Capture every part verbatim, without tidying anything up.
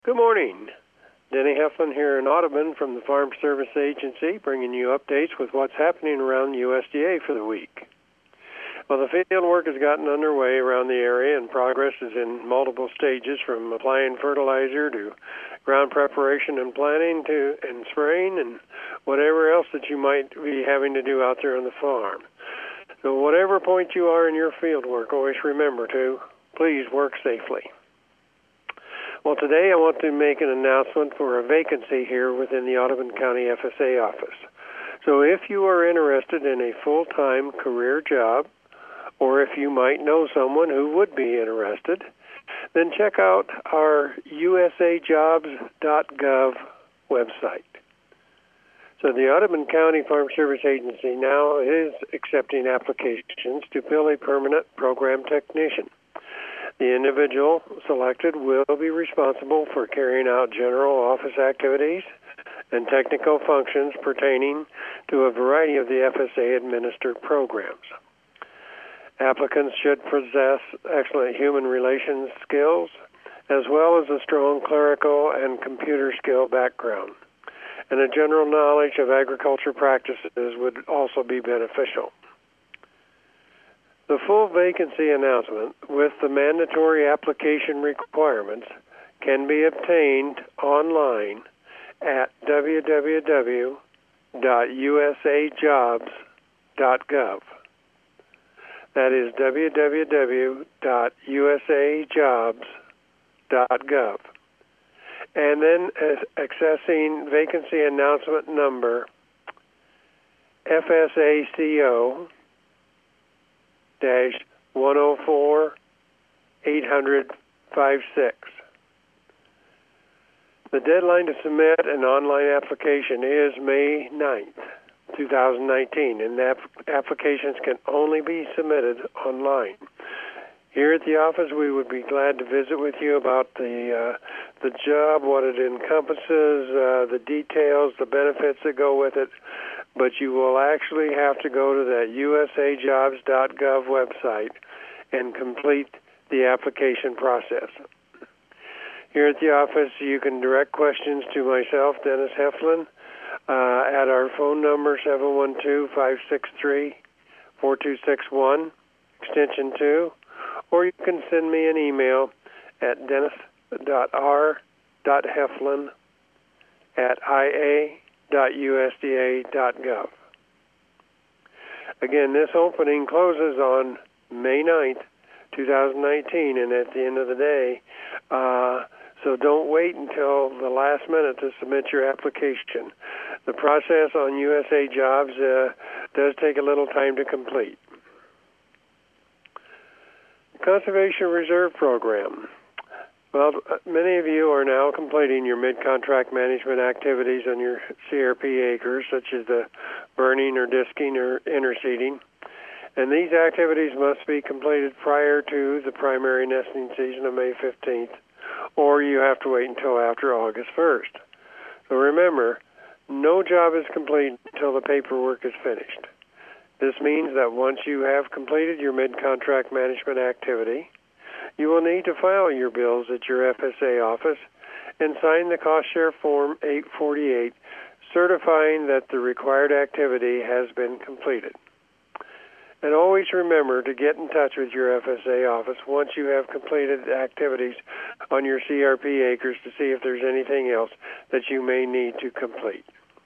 Good morning. Denny Heflin here in Audubon from the Farm Service Agency, bringing you updates with what's happening around U S D A for the week. Well, the field work has gotten underway around the area, and progress is in multiple stages, from applying fertilizer to ground preparation and planting to and spraying and whatever else that you might be having to do out there on the farm. So whatever point you are in your field work, always remember to please work safely. Well, today I want to make an announcement for a vacancy here within the Audubon County F S A office. So if you are interested in a full-time career job, or if you might know someone who would be interested, then check out our U S A jobs dot gov website. So the Audubon County Farm Service Agency now is accepting applications to fill a permanent program technician. The individual selected will be responsible for carrying out general office activities and technical functions pertaining to a variety of the F S A-administered programs. Applicants should possess excellent human relations skills, as well as a strong clerical and computer skill background. And a general knowledge of agriculture practices would also be beneficial. The full vacancy announcement with the mandatory application requirements can be obtained online at w w w dot u s a jobs dot gov. That is w w w dot u s a jobs dot gov. And then uh, accessing vacancy announcement number F S A C O dash one oh four eight hundred fifty-six. The deadline to submit an online application is May ninth, two thousand nineteen, and ap- applications can only be submitted online. Here at the office, we would be glad to visit with you about the uh, the job, what it encompasses, uh, the details, the benefits that go with it. But you will actually have to go to that U S A jobs dot gov website and complete the application process. Here at the office, you can direct questions to myself, Dennis Heflin, uh, at our phone number, seven one two, five six three, four two six one, extension two, or you can send me an email at dennis dot r dot heflin at i a dot u s d a dot gov. Again, this opening closes on May ninth, two thousand nineteen, and at the end of the day, uh, so don't wait until the last minute to submit your application. The process on U S A Jobs uh, does take a little time to complete. Conservation Reserve Program. Well, many of you are now completing your mid-contract management activities on your C R P acres, such as the burning or disking or interseeding. And these activities must be completed prior to the primary nesting season of May fifteenth, or you have to wait until after August first. So remember, no job is complete until the paperwork is finished. This means that once you have completed your mid-contract management activity, you will need to file your bills at your F S A office and sign the Cost Share Form eight forty-eight, certifying that the required activity has been completed. And always remember to get in touch with your F S A office once you have completed activities on your C R P acres to see if there's anything else that you may need to complete.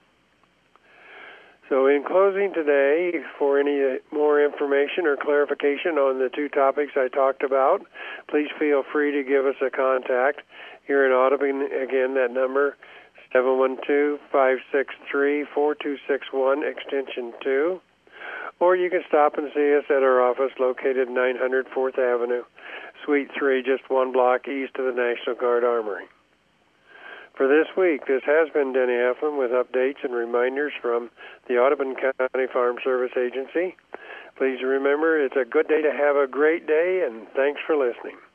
So in closing today, for any more information or clarification on the two topics I talked about, please feel free to give us a contact here in Audubon. Again, that number, seven one two, five six three, four two six one, extension two. Or you can stop and see us at our office located nine hundred fourth Avenue, Suite three, just one block east of the National Guard Armory. For this week, this has been Denny Heflin with updates and reminders from the Audubon County Farm Service Agency. Please remember, it's a good day to have a great day, and thanks for listening.